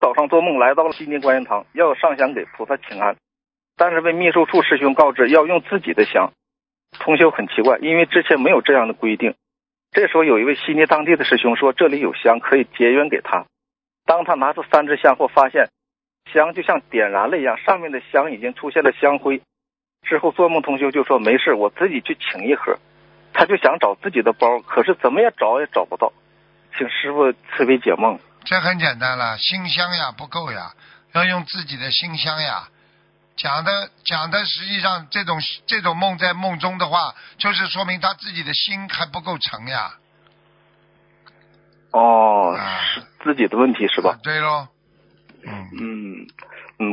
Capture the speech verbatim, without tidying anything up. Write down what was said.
早上做梦来到了西宁观音堂，要上香给菩萨请安，但是被秘书处师兄告知要用自己的香。同修很奇怪，因为之前没有这样的规定。这时候有一位悉尼当地的师兄说这里有香可以结缘给他。当他拿出三支香后，发现香就像点燃了一样，上面的香已经出现了香灰。之后做梦同修就说没事，我自己去请一盒。他就想找自己的包，可是怎么也找也找不到，请师父慈悲解梦。 这很简单了，心香呀不够呀，要用自己的心香呀。讲的讲的实际上这种这种梦在梦中的话，就是说明他自己的心还不够诚呀。 哦， 啊、 是自己的问题是吧？ 啊、对喽。 嗯，